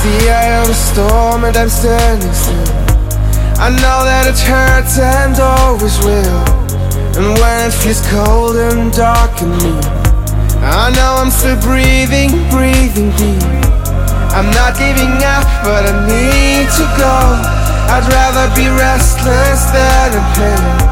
the eye of a storm and I'm standing still. I know that it hurts and always will. And when it feels cold and dark in me, I know I'm still breathing, breathing deep. I'm not giving up, but I need to go. I'd rather be restless than in pain.